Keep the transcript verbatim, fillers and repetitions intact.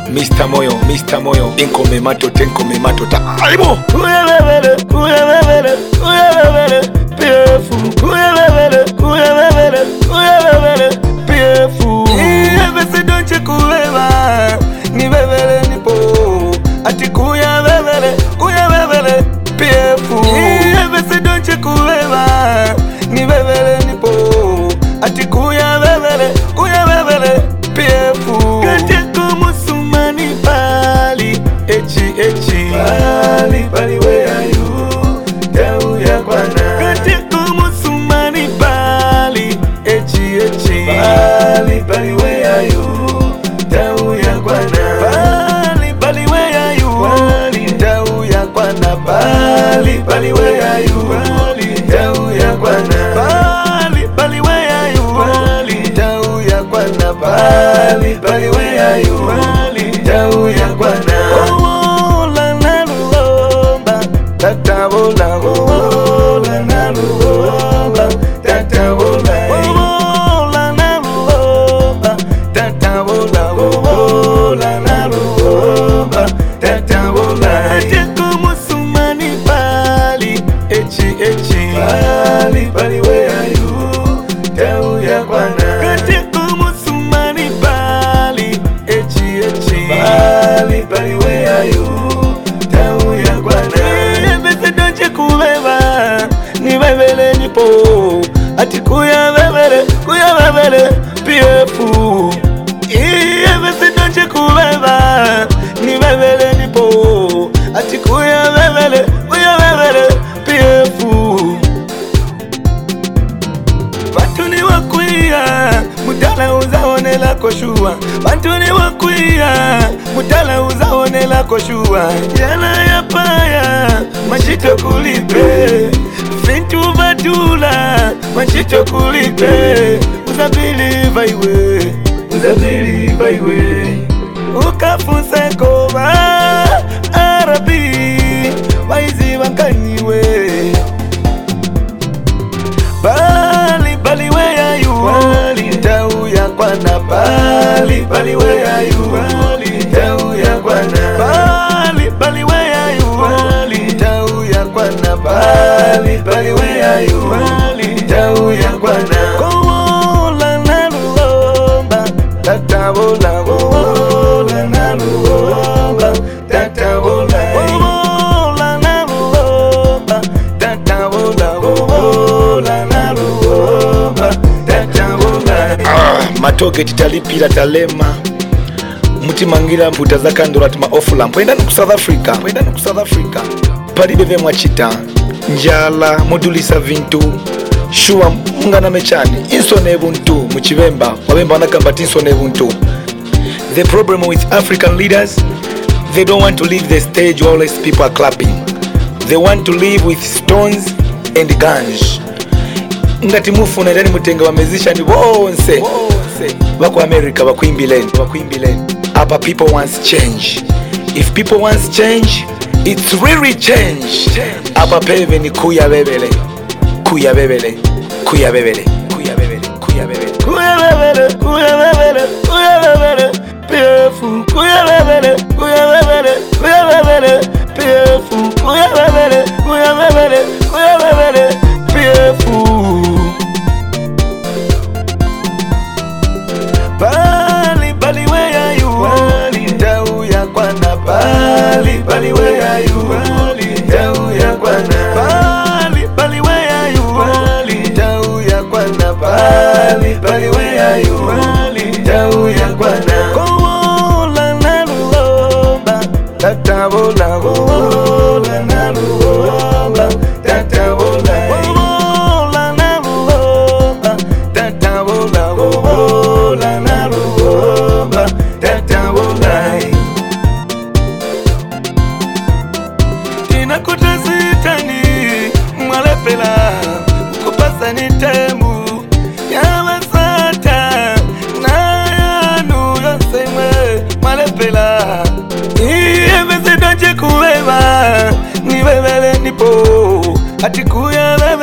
Mister Moyo, Mister Moyo, Inkome mato, tenkome mato, ta aibo. Kuya bebele, kuya bebele, kuya bebele, piafu. Kuya bebele, kuya bebele, kuya bebele, piafu. Iyebese donche kuweba, ni bebele nipo. Ati kuya bebele, kuya bebele, piafu. Iyebese donche kuweba, ni bebele nipo. Ati kuya bebele, kuya bebele, piafu. Kateko musumani pali, echi echi. Pali pali where are you? Tau ya kwana. Kateko musumani pali, echi echi. Pali pali where are you? Tau ya kwana. Pali pali where are you? Pali tau ya kwana. Pali pali where are you? Pali tau ya kwana. Pali pali where are you? Pali tau ya kwana. Pali pali where are you? Pali tau ya kwana. Oh la la lumba, tata bola. Oh la la lumba, tata bola. Oh la la lumba, tata bola. Oh la la lumba, tata bola. Kateko musumani pali, echi echi. Pali pali where are you? Tau ya kwana. Kateko musumani pali, echi echi. Pali pali where are you? Tau ya kwana. Iyebese donche kuweba, ni bebele nipo. Ati kuya bebele, kuya bebele, piafu. Iyebese donche kuweba, ni bebele nipo. Ati kuya bebele, kuya bebele, piafu. Bantu ni wakuya, mudala uzaonela koshua. Bantu ni wakuya, mudala uzaonela koshua. Yana ya paya, machito kulipe. Fintu badula, machito kulipe. Uzabili vaiwe, uzabili vaiwe. Ukafunse koma, Arabi, waizi wankaniwe. Pali pali where are you? Pali tau ya kwana. Pali pali where are you? Pali tau ya kwana. Pali pali where are you? Pali tau ya kwana. Pali pali where are you? Pali tau ya kwana. Oh la la lumba, tata bola. Oh la la lumba, tata bola. Oh la la lumba, tata bola. Oh la la lumba, tata bola. Ah, matoke titalipira talema. Mutimangira mputa za kandura tuma ofula. Mpwenda nuku South Africa. Mpwenda nuku South Africa. Palibe mwachita. Njala, modulisa vintu. Shua mungana mechani. Insone buntu. Mchivemba. Wabemba wanakambati insone buntu. The problem with African leaders, they don't want to leave the stage while always people are clapping. They want to live with stones and guns. Ngati mufu na ndani mutenga wamezisha ni bonse. Wako America wakuimbileni, wakuimbileni. Apa people wants change. If people wants change, it's really change. Apa peve ni kuya bebele. Kuya bebele. Kuya bebele. Kuya bebele. Kuya bebele. Kuya bebele. Kuya bebele. Kuya bebele. Piafu. Kuya bebele. Kuya bebele. Kuya bebele. Piafu. Kuya bebele. Kuya bebele. Kuya bebele. Piafu. Pali pali where are you? Pali tau ya kwana. Pali pali where are you? Pali tau ya kwana. Pali pali where are you? Pali tau ya kwana. Pali pali where are you? Pali tau ya kwana. Oh la la lumba, tata bola. Oh la la lumba, tata bola. Oh la la lumba, tata bola. Oh la la lumba, tata bola. Tina kutasitani mwalepela kupasa ni temu ya masata na yanu yoseme mwalepela. Iyebese donche kuweba ni bebele nipo. Ati kuya bebele.